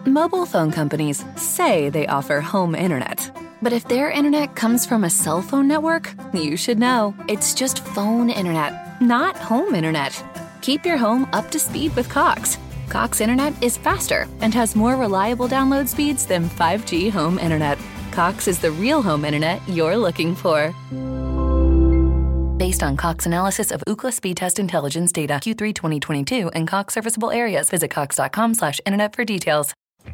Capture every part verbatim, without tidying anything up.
Mobile phone companies say they offer home internet. But if their internet comes from a cell phone network, you should know. It's just phone internet, not home internet. Keep your home up to speed with Cox. Cox Internet is faster and has more reliable download speeds than five G home internet. Cox is the real home internet you're looking for. Based on Cox analysis of Ookla speed test intelligence data Q three twenty twenty-two and Cox serviceable areas, visit cox.com slash internet for details.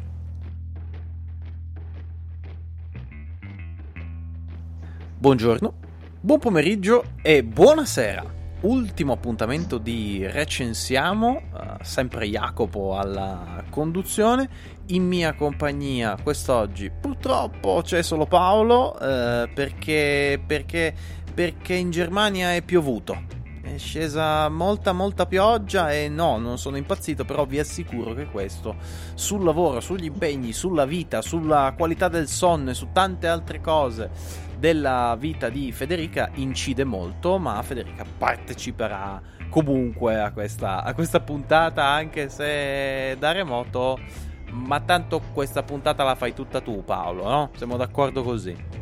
Buongiorno, buon pomeriggio e buonasera. Ultimo appuntamento di Recensiamo, uh, sempre Jacopo alla conduzione. In mia compagnia quest'oggi purtroppo c'è solo Paolo, uh, perché, perché, perché in Germania è piovuto. È scesa molta molta pioggia e no, non sono impazzito, però vi assicuro che questo sul lavoro, sugli impegni, sulla vita, sulla qualità del sonno e su tante altre cose della vita di Federica incide molto, ma Federica parteciperà comunque a questa, a questa puntata, anche se da remoto, ma tanto questa puntata la fai tutta tu, Paolo, no? Siamo d'accordo così?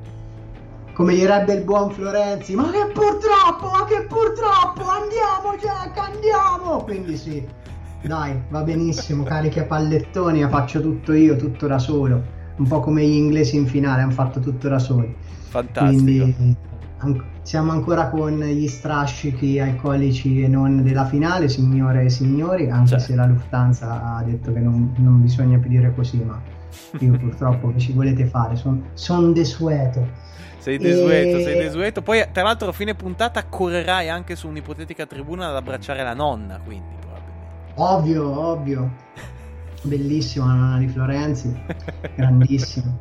Come direbbe il buon Florenzi, ma che purtroppo, ma che purtroppo, andiamo Jack, andiamo! Quindi sì, dai, va benissimo, carichi a pallettoni, la faccio tutto io, tutto da solo. Un po' come gli inglesi in finale, hanno fatto tutto da soli. Fantastico. Quindi an- siamo ancora con gli strascichi alcolici e non della finale, signore e signori, anche certo. Se la Lufthansa ha detto che non, non bisogna più dire così, ma io purtroppo che ci volete fare, sono son desueto. Sei desueto, e... sei desueto. Poi tra l'altro a fine puntata correrai anche su un'ipotetica tribuna ad abbracciare la nonna, quindi probabilmente. Ovvio, ovvio. Bellissima la nonna di Florenzi, grandissima.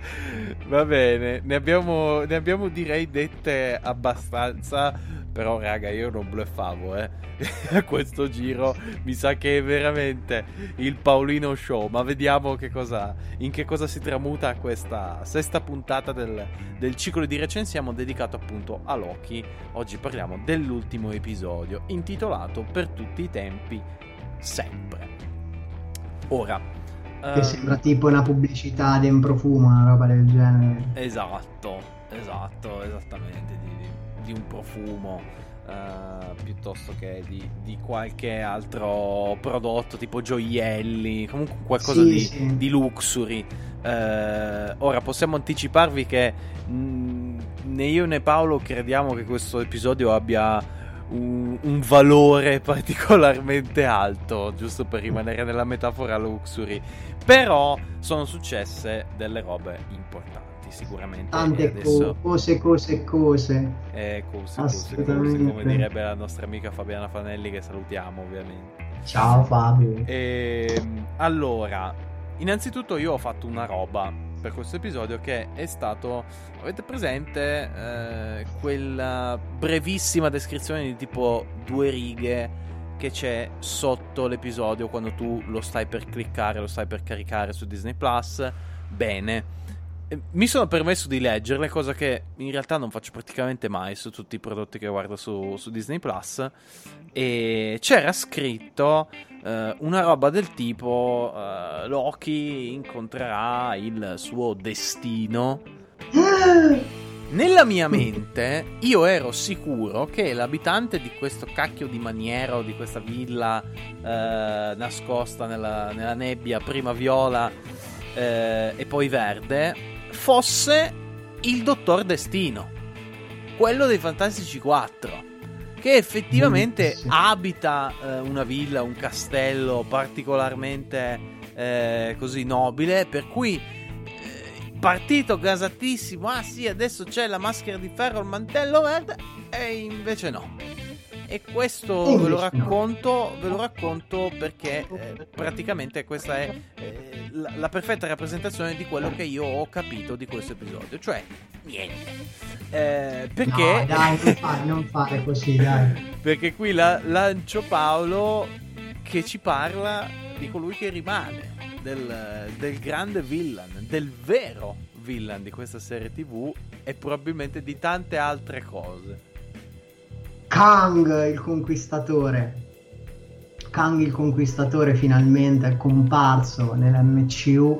Va bene, ne abbiamo, ne abbiamo direi dette abbastanza, però raga io non bluffavo eh. A questo giro mi sa che è veramente il Paolino Show, ma vediamo che cosa, in che cosa si tramuta questa sesta puntata del, del ciclo di Recensiamo dedicato appunto a Loki. Oggi parliamo dell'ultimo episodio intitolato Per tutti i tempi, sempre. Ora che uh, sembra tipo una pubblicità di un profumo, una roba del genere. Esatto, esatto, esattamente di, di un profumo uh, piuttosto che di, di qualche altro prodotto tipo gioielli, comunque qualcosa sì, di, sì. di luxury. Uh, ora possiamo anticiparvi che mh, né io né Paolo crediamo che questo episodio abbia Un, un valore particolarmente alto, giusto per rimanere nella metafora luxury, però sono successe delle robe importanti sicuramente. Tante adesso... cose, cose, cose. Eh, cose, cose, cose, come direbbe la nostra amica Fabiana Fanelli, che salutiamo ovviamente. Ciao Fabio. E, allora, innanzitutto io ho fatto una roba per questo episodio che è stato, avete presente eh, quella brevissima descrizione di tipo due righe che c'è sotto l'episodio quando tu lo stai per cliccare, lo stai per caricare su Disney Plus? Bene, mi sono permesso di leggerle, cosa che in realtà non faccio praticamente mai su tutti i prodotti che guardo su, su Disney Plus, e c'era scritto uh, una roba del tipo uh, Loki incontrerà il suo destino. Nella mia mente io ero sicuro che l'abitante di questo cacchio di maniero, di questa villa uh, nascosta nella, nella nebbia, prima viola uh, e poi verde, fosse il Dottor Destino, quello dei Fantastici quattro, che effettivamente sì. abita eh, una villa, un castello particolarmente eh, così nobile, per cui eh, partito gasatissimo, ah sì adesso c'è la maschera di ferro, il mantello verde, e invece no. E questo ve lo racconto, ve lo racconto perché eh, praticamente questa è eh, la, la perfetta rappresentazione di quello che io ho capito di questo episodio, cioè niente. Eh, perché no, dai, non fare, non fare così, dai. Perché qui la, lancio Paolo che ci parla di colui che rimane, del, del grande villain, del vero villain di questa serie tivù e probabilmente di tante altre cose. Kang, il conquistatore. Kang il Conquistatore finalmente è comparso nell'M C U,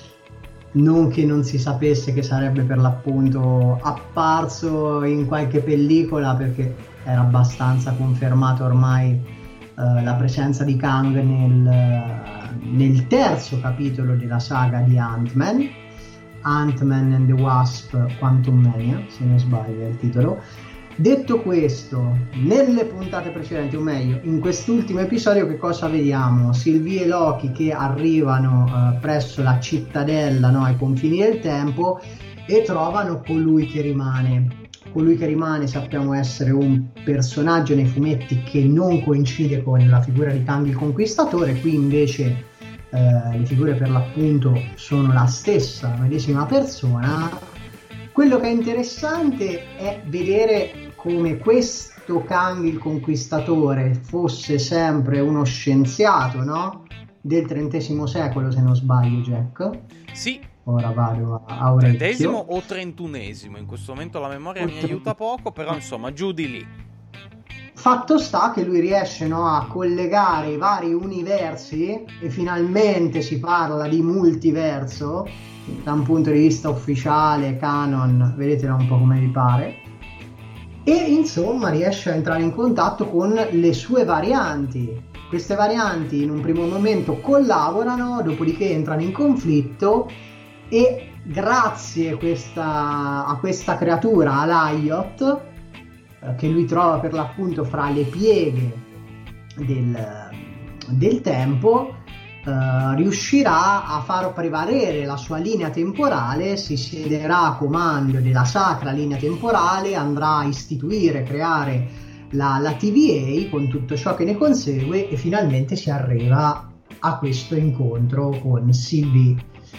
non che non si sapesse che sarebbe per l'appunto apparso in qualche pellicola, perché era abbastanza confermato ormai eh, la presenza di Kang nel, nel terzo capitolo della saga di Ant-Man, Ant-Man and the Wasp Quantumania, se non sbaglio è il titolo. Detto questo, nelle puntate precedenti, o meglio, in quest'ultimo episodio che cosa vediamo? Sylvie e Loki che arrivano eh, presso la cittadella, no, ai confini del tempo, e trovano colui che rimane. Colui che rimane sappiamo essere un personaggio nei fumetti che non coincide con la figura di Kang il Conquistatore, qui invece eh, le figure per l'appunto sono la stessa, la medesima persona. Quello che è interessante è vedere come questo Kang il Conquistatore fosse sempre uno scienziato, no? Del trentesimo secolo, se non sbaglio, Jack. Sì. Ora vado a, a orecchio. Trentesimo o trentunesimo? In questo momento la memoria mi aiuta poco, però insomma, giù di lì. Fatto sta che lui riesce, no, a collegare i vari universi, e finalmente si parla di multiverso da un punto di vista ufficiale, canon, vedetela un po' come vi pare, e insomma riesce a entrare in contatto con le sue varianti. Queste varianti in un primo momento collaborano, dopodiché entrano in conflitto, e grazie questa, a questa creatura, Alioth, che lui trova per l'appunto fra le pieghe del, del tempo, Uh, riuscirà a far prevalere la sua linea temporale, si siederà a comando della sacra linea temporale, andrà a istituire, creare la, la T V A con tutto ciò che ne consegue, e finalmente si arriva a questo incontro con Sylvie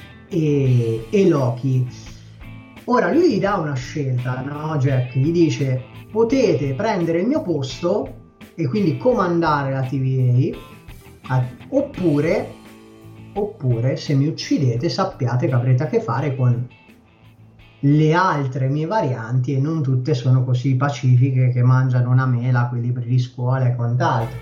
e, e Loki. Ora lui gli dà una scelta, no, Jack? Gli dice: potete prendere il mio posto e quindi comandare la T V A, oppure oppure se mi uccidete sappiate che avrete a che fare con le altre mie varianti, e non tutte sono così pacifiche che mangiano una mela quei libri di scuola e quant'altro.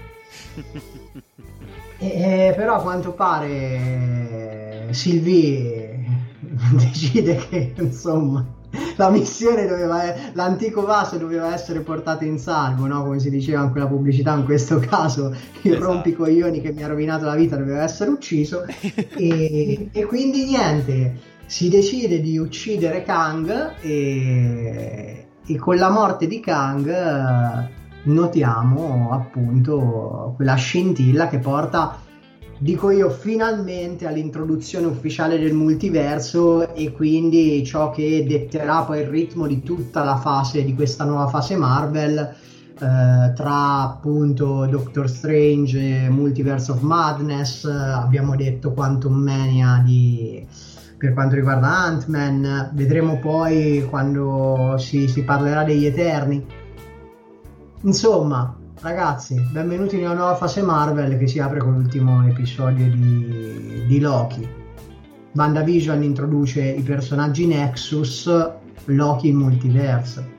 e, però a quanto pare Sylvie decide che insomma la missione doveva, l'antico vaso doveva essere portato in salvo, no? Come si diceva in quella pubblicità, in questo caso il esatto. rompicoglioni che mi ha rovinato la vita doveva essere ucciso e, e quindi niente, si decide di uccidere Kang, e, e con la morte di Kang notiamo appunto quella scintilla che porta, dico io, finalmente all'introduzione ufficiale del multiverso, e quindi ciò che detterà poi il ritmo di tutta la fase, di questa nuova fase Marvel, eh, tra appunto Doctor Strange, Multiverse of Madness, abbiamo detto Quantumania di, per quanto riguarda Ant-Man, vedremo poi quando si, si parlerà degli Eterni. Insomma, ragazzi, benvenuti nella nuova fase Marvel che si apre con l'ultimo episodio di, di Loki. WandaVision introduce i personaggi Nexus, Loki in multiverso.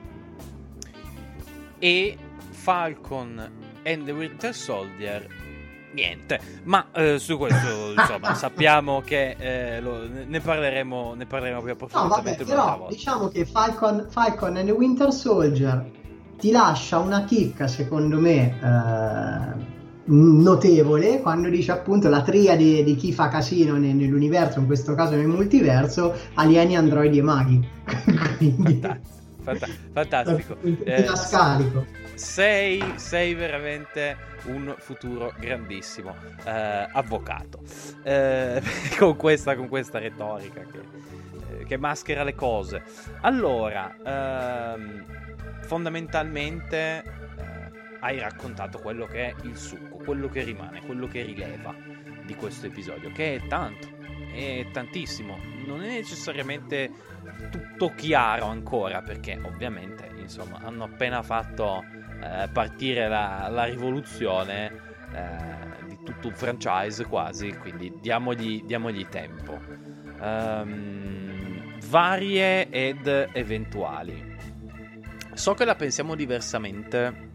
E Falcon and the Winter Soldier niente, ma eh, su questo insomma sappiamo che eh, lo, ne parleremo ne parleremo più approfonditamente. No, vabbè, però volta. Diciamo che Falcon, Falcon and the Winter Soldier ti lascia una chicca, secondo me, eh, notevole, quando dice appunto la triade di chi fa casino nell'universo, in questo caso nel multiverso: alieni, androidi e maghi. Quindi fantastico, fantastico. Eh, scarico. Sei, sei veramente un futuro grandissimo eh, avvocato, eh, con questa con questa retorica che, eh, che maschera le cose. Allora, ehm, fondamentalmente eh, hai raccontato quello che è il succo, quello che rimane, quello che rileva di questo episodio, che è tanto, è tantissimo, non è necessariamente tutto chiaro ancora, perché ovviamente insomma hanno appena fatto eh, partire la, la rivoluzione eh, di tutto un franchise quasi, quindi diamogli, diamogli tempo. Um, varie ed eventuali. So che la pensiamo diversamente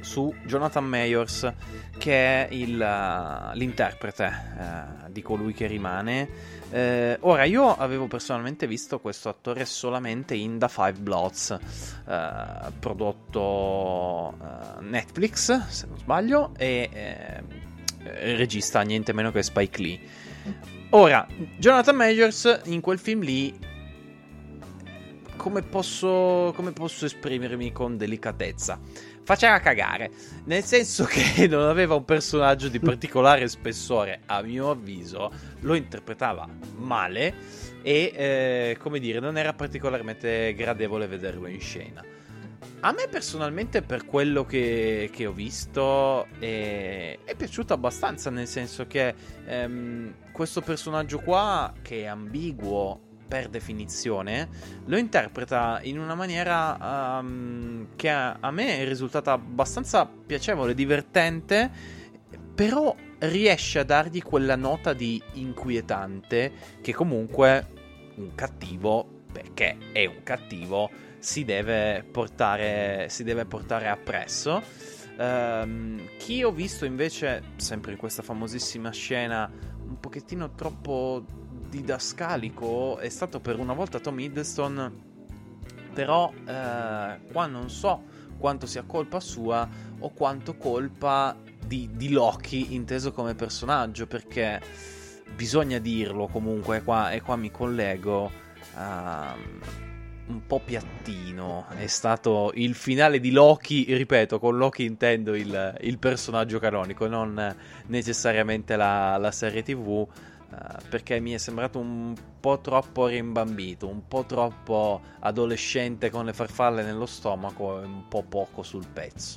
su Jonathan Majors, che è il, l'interprete uh, di colui che rimane. Uh, ora, io avevo personalmente visto questo attore solamente in The Five Bloods, uh, prodotto uh, Netflix, se non sbaglio, e uh, regista niente meno che Spike Lee. Ora, Jonathan Majors in quel film lì, come posso, come posso esprimermi con delicatezza? Faceva cagare, nel senso che non aveva un personaggio di particolare spessore, a mio avviso, lo interpretava male e, eh, come dire, non era particolarmente gradevole vederlo in scena. A me personalmente, per quello che, che ho visto, è, è piaciuto abbastanza, nel senso che ehm, questo personaggio qua, che è ambiguo per definizione, lo interpreta in una maniera um, che a, a me è risultata abbastanza piacevole, divertente, però riesce a dargli quella nota di inquietante che comunque un cattivo, perché è un cattivo, si deve portare, si deve portare appresso. Um, chi ho visto invece, sempre in questa famosissima scena, un pochettino troppo didascalico, è stato per una volta Tom Hiddleston, però eh, qua non so quanto sia colpa sua o quanto colpa di, di Loki inteso come personaggio, perché bisogna dirlo comunque, qua, e qua mi collego, uh, un po' piattino è stato il finale di Loki. Ripeto, con Loki intendo il, il personaggio canonico, non necessariamente la, la serie tv, perché mi è sembrato un po' troppo rimbambito, un po' troppo adolescente con le farfalle nello stomaco e un po' poco sul pezzo.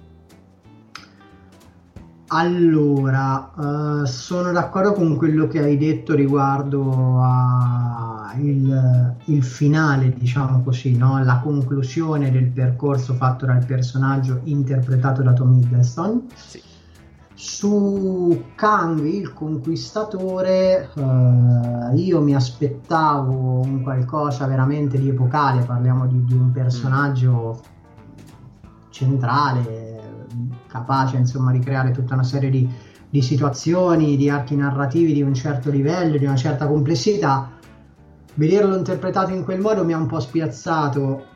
Allora, uh, sono d'accordo con quello che hai detto riguardo a il, il finale, diciamo così, no? La conclusione del percorso fatto dal personaggio interpretato da Tom Hiddleston. Sì. Su Kang il Conquistatore, uh, io mi aspettavo un qualcosa veramente di epocale, parliamo di, di un personaggio centrale, capace insomma di creare tutta una serie di, di situazioni, di archi narrativi di un certo livello, di una certa complessità. Vederlo interpretato in quel modo mi ha un po' spiazzato.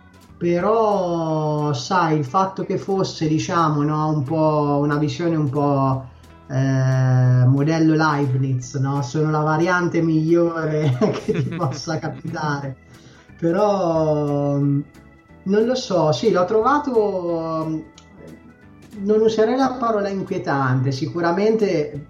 Però, sai, il fatto che fosse, diciamo, no, un po' una visione un po' eh, modello Leibniz, no? Sono la variante migliore che ti possa capitare. Però, non lo so, sì, l'ho trovato, non userei la parola inquietante, sicuramente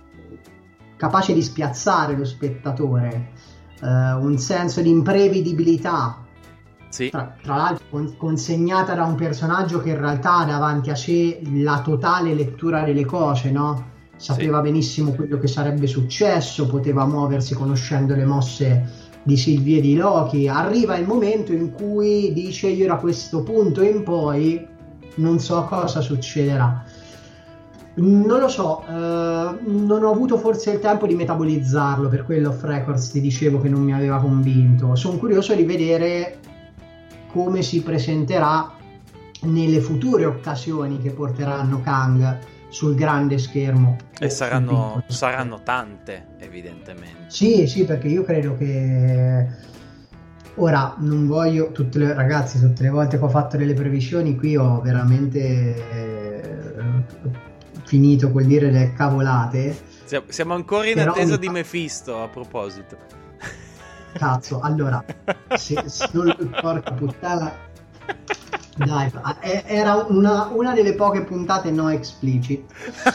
capace di spiazzare lo spettatore, eh, un senso di imprevedibilità. Sì. Tra, tra l'altro con, consegnata da un personaggio che in realtà ha davanti a sé la totale lettura delle cose, no? Sapeva sì. benissimo quello che sarebbe successo, poteva muoversi conoscendo le mosse di Sylvie e di Loki. Arriva il momento in cui dice: io da questo punto in poi non so cosa succederà. Non lo so, eh, non ho avuto forse il tempo di metabolizzarlo, per quello off records ti dicevo che non mi aveva convinto. Sono curioso di vedere come si presenterà nelle future occasioni che porteranno Kang sul grande schermo. E saranno, saranno tante, evidentemente. Sì, sì, perché io credo che ora non voglio, tutte le ragazzi, tutte le volte che ho fatto delle previsioni qui ho veramente eh, finito quel dire le cavolate. Siamo ancora in Però attesa mi... di Mephisto, a proposito. Cazzo, allora, se, se non, porca puttana, dai, era una, una delle poche puntate no explicit.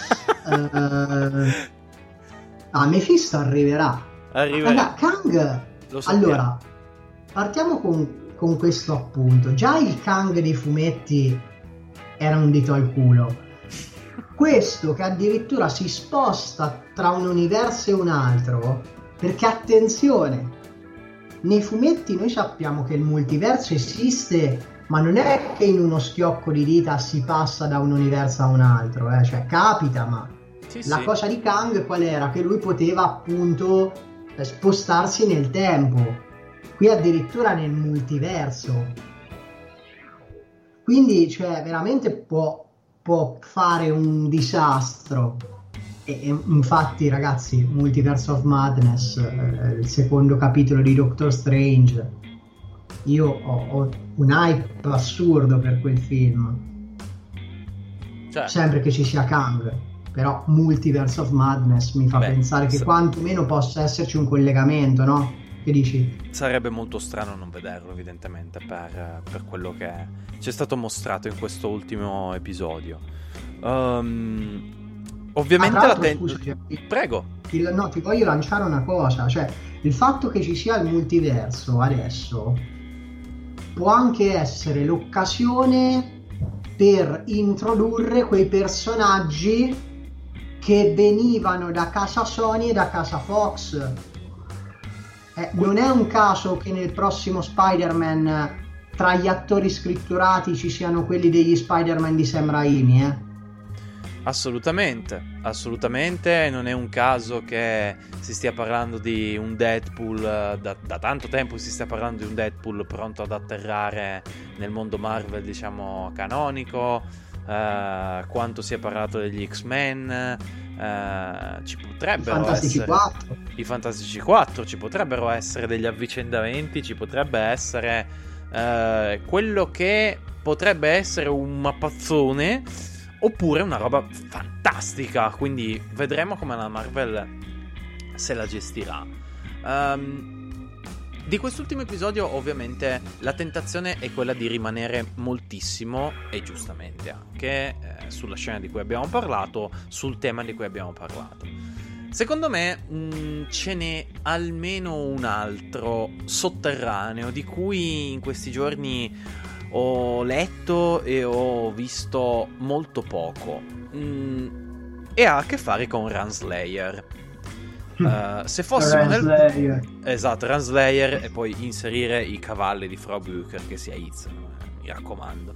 uh, ah, Mephisto arriverà. Arriverà. Allora, Kang, allora, partiamo con, con questo appunto. Già il Kang dei fumetti era un dito al culo. Questo che addirittura si sposta tra un universo e un altro, perché attenzione, nei fumetti noi sappiamo che il multiverso esiste, ma non è che in uno schiocco di dita si passa da un universo a un altro, eh? Cioè capita, ma sì, la sì. cosa di Kang qual era? Che lui poteva appunto spostarsi nel tempo, qui addirittura nel multiverso, quindi cioè veramente può può fare un disastro. E, e infatti ragazzi, Multiverse of Madness, eh, il secondo capitolo di Doctor Strange, io ho, ho un hype assurdo per quel film, cioè, sempre che ci sia Kang, però Multiverse of Madness mi fa Beh, pensare che s- quantomeno possa esserci un collegamento, no? Che dici? Sarebbe molto strano non vederlo, evidentemente, per, per quello che ci è stato mostrato in questo ultimo episodio. Um, ovviamente ah, la ten- scusa, cioè, prego il, no, ti voglio lanciare una cosa, cioè il fatto che ci sia il multiverso adesso può anche essere l'occasione per introdurre quei personaggi che venivano da casa Sony e da casa Fox. Eh, non è un caso che nel prossimo Spider-Man tra gli attori scritturati ci siano quelli degli Spider-Man di Sam Raimi, eh? Assolutamente, assolutamente. Non è un caso che si stia parlando di un Deadpool, da, da tanto tempo si stia parlando di un Deadpool pronto ad atterrare nel mondo Marvel, diciamo, canonico. Uh, quanto si è parlato degli X-Men, uh, ci potrebbero I Fantastici essere quattro. i Fantastici quattro, ci potrebbero essere degli avvicendamenti, ci potrebbe essere uh, quello che potrebbe essere un mappazzone oppure una roba fantastica, quindi vedremo come la Marvel se la gestirà. Um, Di quest'ultimo episodio ovviamente la tentazione è quella di rimanere moltissimo, e giustamente anche, eh, sulla scena di cui abbiamo parlato, sul tema di cui abbiamo parlato. Secondo me mh, ce n'è almeno un altro sotterraneo di cui in questi giorni ho letto e ho visto molto poco, mh, e ha a che fare con Renslayer. Uh, se fossimo nel esatto Renslayer e poi inserire i cavalli di Frau Blücher che si aizzano, mi raccomando.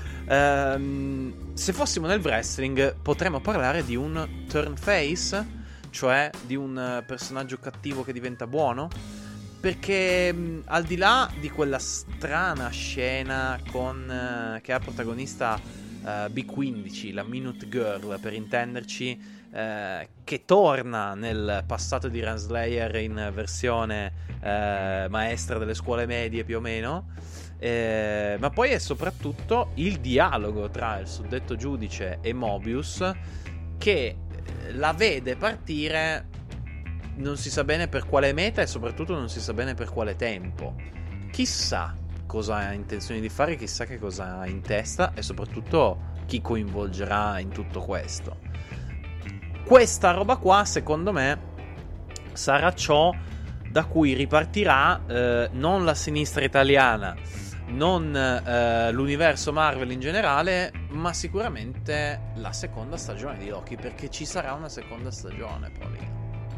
Uh, se fossimo nel wrestling potremmo parlare di un turn face, cioè di un personaggio cattivo che diventa buono, perché mh, al di là di quella strana scena con uh, che ha protagonista uh, B quindici, la Minute Girl per intenderci, Eh, che torna nel passato di Renslayer in versione eh, maestra delle scuole medie più o meno, eh, ma poi è soprattutto il dialogo tra il suddetto giudice e Mobius che la vede partire non si sa bene per quale meta e soprattutto non si sa bene per quale tempo. Chissà cosa ha intenzione di fare, chissà che cosa ha in testa e soprattutto chi coinvolgerà in tutto questo. Questa roba qua, secondo me, sarà ciò da cui ripartirà eh, non la sinistra italiana, non eh, l'universo Marvel in generale, ma sicuramente la seconda stagione di Loki, perché ci sarà una seconda stagione, Paolino.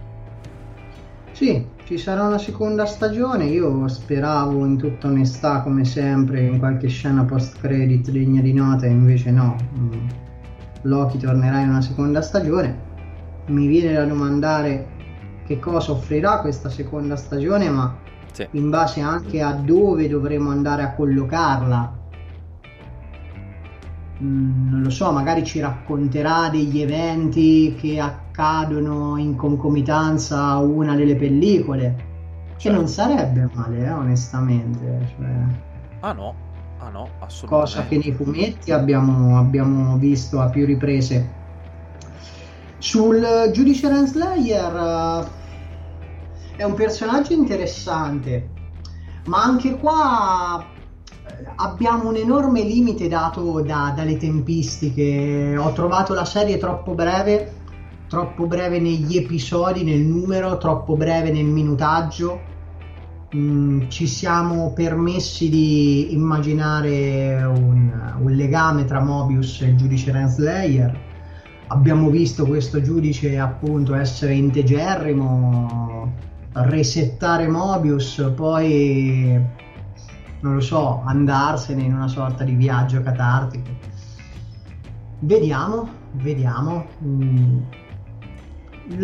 Sì, ci sarà una seconda stagione. Io speravo, in tutta onestà, come sempre, in qualche scena post-credit degna di nota, e invece no. Loki tornerà in una seconda stagione. Mi viene da domandare che cosa offrirà questa seconda stagione, ma sì, in base anche a dove dovremo andare a collocarla. Mm, non lo so, magari ci racconterà degli eventi che accadono in concomitanza a una delle pellicole, che certo, non sarebbe male, eh, onestamente. Cioè, ah no, ah no, assolutamente. Cosa che nei fumetti abbiamo, abbiamo visto a più riprese. Sul giudice Renslayer, uh, è un personaggio interessante, ma anche qua abbiamo un enorme limite dato da, dalle tempistiche. Ho trovato la serie troppo breve, troppo breve negli episodi, nel numero, troppo breve nel minutaggio. Mm, ci siamo permessi di immaginare un, un legame tra Mobius e il giudice Renslayer. Abbiamo visto questo giudice appunto essere integerrimo, resettare Mobius, poi non lo so, andarsene in una sorta di viaggio catartico. Vediamo, vediamo. Mm. Il,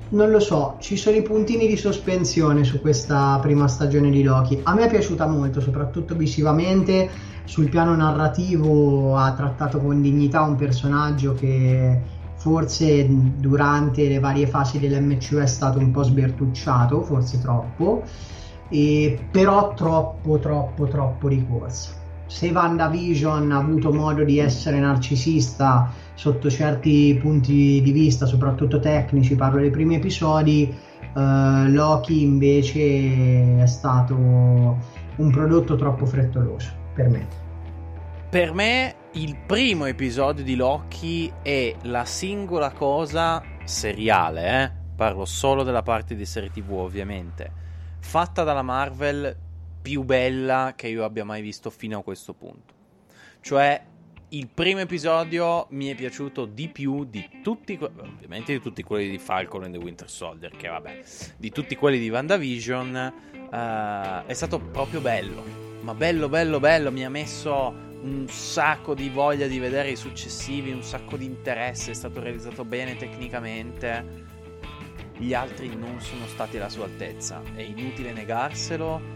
non lo so, ci sono i puntini di sospensione su questa prima stagione di Loki. A me è piaciuta molto, soprattutto visivamente. Sul piano narrativo ha trattato con dignità un personaggio che forse durante le varie fasi dell'M C U è stato un po' sbertucciato, forse troppo, e però troppo troppo troppo di corsa. Se WandaVision ha avuto modo di essere narcisista sotto certi punti di vista, soprattutto tecnici, parlo dei primi episodi, uh, Loki invece è stato un prodotto troppo frettoloso per me. Per me il primo episodio di Loki è la singola cosa seriale, eh? Parlo solo della parte di serie tv ovviamente, fatta dalla Marvel più bella che io abbia mai visto fino a questo punto. Cioè, il primo episodio mi è piaciuto di più di tutti, ovviamente di tutti quelli di Falcon and the Winter Soldier, che vabbè, di tutti quelli di WandaVision. Uh, è stato proprio bello, ma bello bello bello, mi ha messo un sacco di voglia di vedere i successivi, un sacco di interesse, è stato realizzato bene tecnicamente. Gli altri non sono stati alla sua altezza, è inutile negarselo.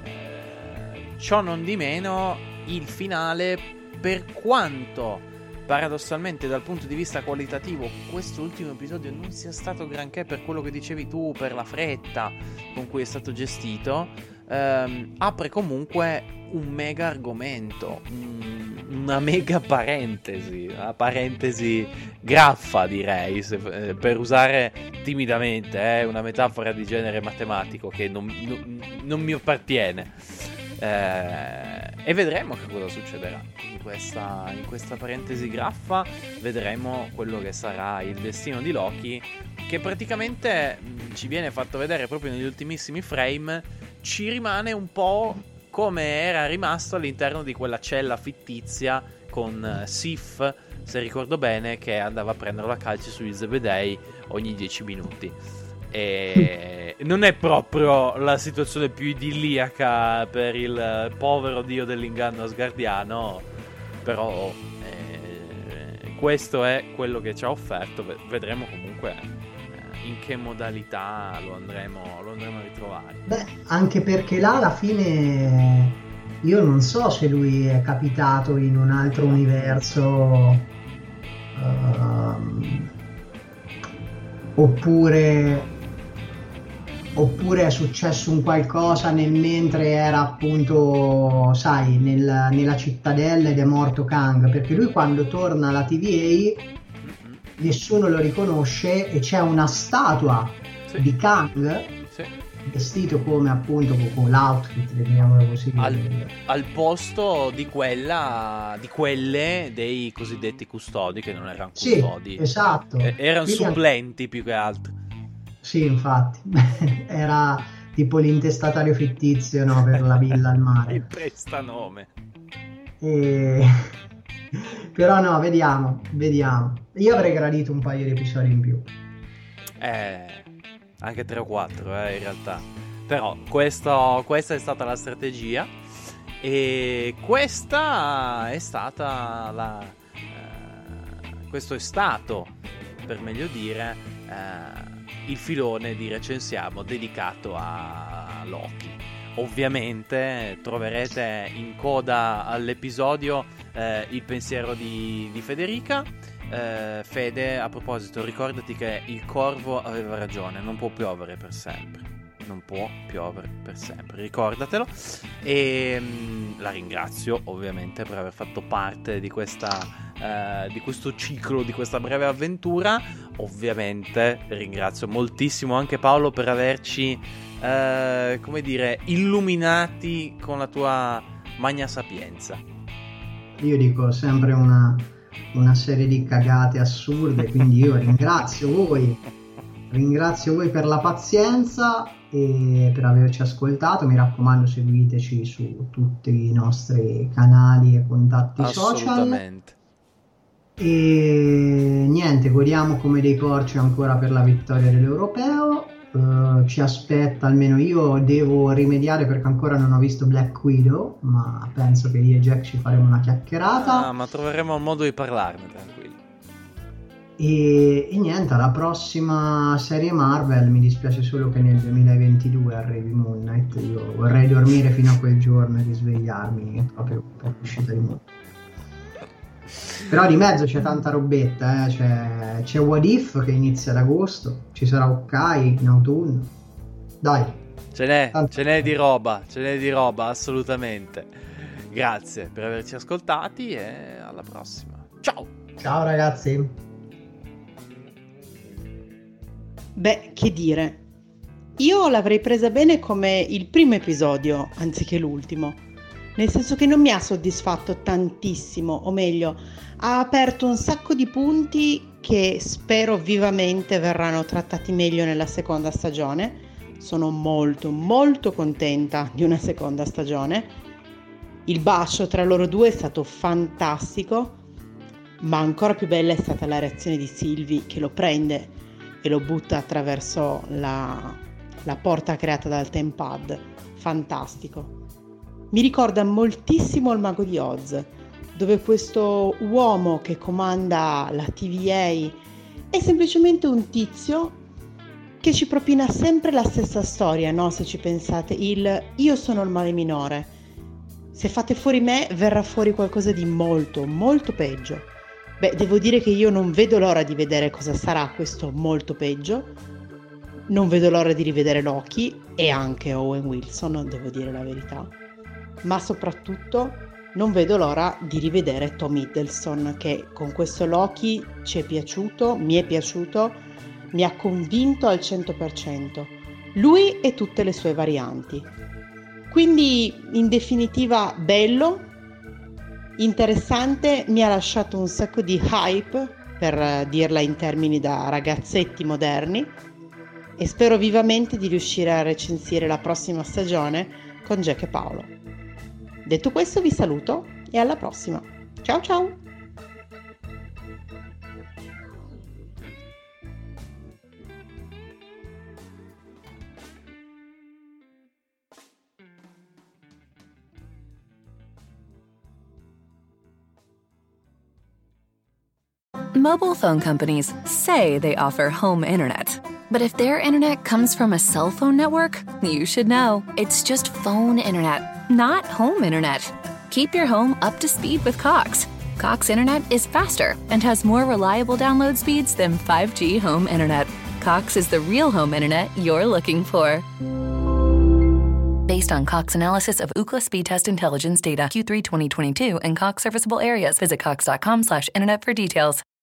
Ciò non di meno, il finale, per quanto paradossalmente dal punto di vista qualitativo questo ultimo episodio non sia stato granché per quello che dicevi tu, per la fretta con cui è stato gestito, ehm, apre comunque un mega argomento, un, una mega parentesi, una parentesi graffa direi, se, eh, per usare timidamente eh, una metafora di genere matematico che non, non, non mi appartiene. Eh, e vedremo che cosa succederà in questa, in questa parentesi graffa. Vedremo quello che sarà il destino di Loki, che praticamente mh, ci viene fatto vedere proprio negli ultimissimi frame. Ci rimane un po' come era rimasto all'interno di quella cella fittizia con uh, Sif, se ricordo bene, che andava a prendere la calci sugli Zebedei ogni dieci minuti. E non è proprio la situazione più idilliaca per il povero dio dell'inganno asgardiano, però eh, questo è quello che ci ha offerto. Vedremo comunque eh, in che modalità lo andremo, lo andremo a ritrovare. Beh, anche perché là alla fine io non so se lui è capitato in un altro universo uh, oppure oppure è successo un qualcosa nel mentre era appunto, sai, nel, nella cittadella ed è morto Kang, perché lui quando torna alla T V A nessuno lo riconosce e c'è una statua sì. di Kang sì. vestito come appunto con l'outfit, definiamolo così, al, al posto di quella di quelle dei cosiddetti custodi, che non erano custodi, sì, esatto, eh, erano Quindi supplenti anche... più che altro. Sì, infatti, era tipo l'intestatario fittizio, no, per la villa al mare. Il prestanome. E... Però no, vediamo, vediamo. Io avrei gradito un paio di episodi in più. Eh, anche tre o quattro, eh, in realtà. Però questo, questa è stata la strategia e questa è stata la... Eh, questo è stato, per meglio dire... Eh, il filone di Recensiamo dedicato a Loki. Ovviamente troverete in coda all'episodio eh, il pensiero di, di Federica. eh, Fede, a proposito, ricordati che il corvo aveva ragione, non può piovere per sempre, non può piovere per sempre, ricordatelo. E mh, la ringrazio ovviamente per aver fatto parte di questa Uh, di questo ciclo, di questa breve avventura. Ovviamente ringrazio moltissimo anche Paolo per averci uh, come dire, illuminati con la tua magna sapienza. Io dico sempre una, una serie di cagate assurde, quindi io ringrazio voi ringrazio voi per la pazienza e per averci ascoltato. Mi raccomando, seguiteci su tutti i nostri canali e contatti social. Assolutamente. E niente, godiamo come dei porci ancora per la vittoria dell'Europeo. Uh, ci aspetta, almeno io devo rimediare perché ancora non ho visto Black Widow, ma penso che io e Jack ci faremo una chiacchierata. Ah, ma troveremo un modo di parlarne, tranquilli. E, e niente, alla prossima serie Marvel. Mi dispiace solo che nel duemilaventidue arrivi Moon Knight. Io vorrei dormire fino a quel giorno e risvegliarmi proprio per l'uscita di Moon Knight. Però di mezzo c'è tanta robetta, eh? c'è, c'è What If che inizia ad agosto, ci sarà Hawkeye in autunno. Dai, ce n'è, ce n'è di roba, ce n'è di roba, assolutamente. Grazie per averci ascoltati e alla prossima. Ciao! Ciao ragazzi! Beh, che dire, io l'avrei presa bene come il primo episodio anziché l'ultimo, nel senso che non mi ha soddisfatto tantissimo, o meglio, ha aperto un sacco di punti che spero vivamente verranno trattati meglio nella seconda stagione. Sono molto molto contenta di una seconda stagione. Il bacio tra loro due è stato fantastico, ma ancora più bella è stata la reazione di Sylvie che lo prende e lo butta attraverso la, la porta creata dal Tempad. Fantastico. Mi ricorda moltissimo il Mago di Oz, dove questo uomo che comanda la T V A è semplicemente un tizio che ci propina sempre la stessa storia, no? Se ci pensate, il io sono il male minore. Se fate fuori me, verrà fuori qualcosa di molto, molto peggio. Beh, devo dire che io non vedo l'ora di vedere cosa sarà questo molto peggio. Non vedo l'ora di rivedere Loki e anche Owen Wilson, devo dire la verità. Ma soprattutto non vedo l'ora di rivedere Tom Hiddleston, che con questo Loki ci è piaciuto, mi è piaciuto, mi ha convinto al cento per cento. Lui e tutte le sue varianti. Quindi, in definitiva, bello, interessante, mi ha lasciato un sacco di hype, per dirla in termini da ragazzetti moderni, e spero vivamente di riuscire a recensire la prossima stagione con Jack e Paolo. Detto questo vi saluto e alla prossima. Ciao ciao! Mobile phone companies say they offer home internet. But if their internet comes from a cell phone network, you should know. It's just phone internet, not home internet. Keep your home up to speed with Cox. Cox Internet is faster and has more reliable download speeds than five G home internet. Cox is the real home internet you're looking for. Based on Cox analysis of Ookla speed test intelligence data Q three twenty twenty-two and Cox serviceable areas, visit cox dot com slash internet for details.